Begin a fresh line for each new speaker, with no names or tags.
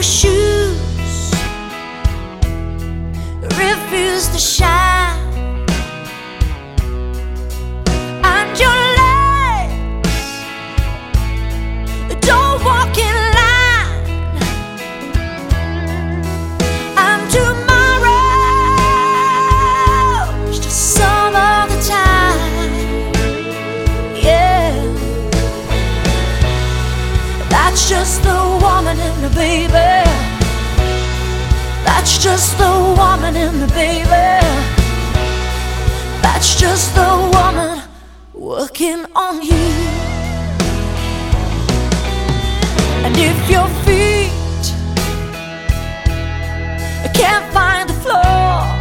shoes refuse to shine, and your legs don't walk in line, and tomorrow's just some other time. Yeah, that's just the woman in the baby. That's just the woman in the baby. That's just the woman working on you. And if you're feeling